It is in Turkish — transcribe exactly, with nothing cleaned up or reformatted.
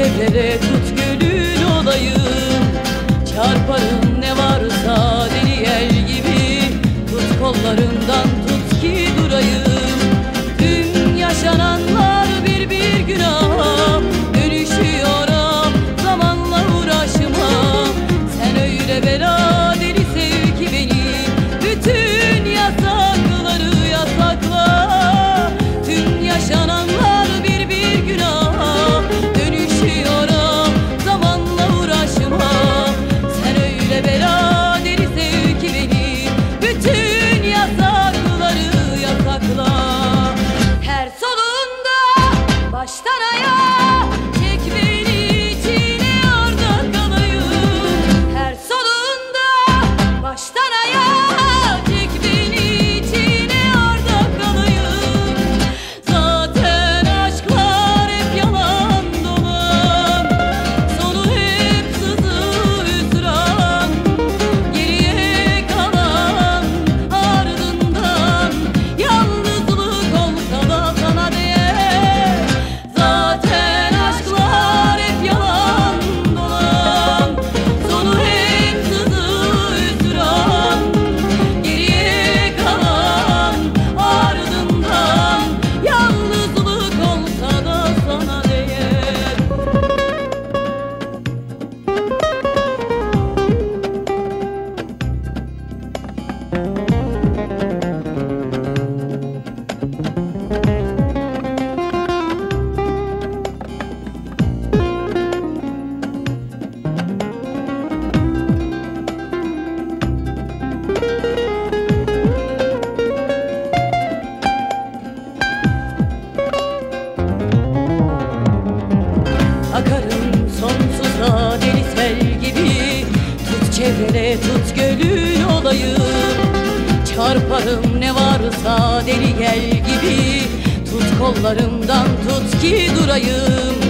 çevrede tut gönül olayım. Çarparım ne varsa deli yel gibi, tut kollarımdan tut ki durayım. Dün yaşananlar bir bir günah, dönüşüyor ah zamanla uğraşma. Sen öyle bela deli sev ki beni, bütün yasakları yasakla. Dün yaşananlar bir bir günah, dönüşüyor ah zamanla uğraşma. Sen öyle bela deli sev ki beni, bütün yasakları yasakla. Her solunda baştan ayağa çek beni içine, orada kalayım. Her solunda baştan ayağa çek beni içine, orada kalayım. Zaten aşklar hep yalan dolan, sonu hep sızı hüsran. Geriye kalan ardından yalnızlık olsa da sana değer. Zaten aşklar hep yalan dolan, sonu hep sızı hüsran. Geriye kalan ardından yalnızlık olsa da sana değer. Akarım sonsuza deli sel gibi, tut çevrede tut gönül olayım. Çarparım ne varsa deli gel gibi, tut kollarımdan tut ki durayım.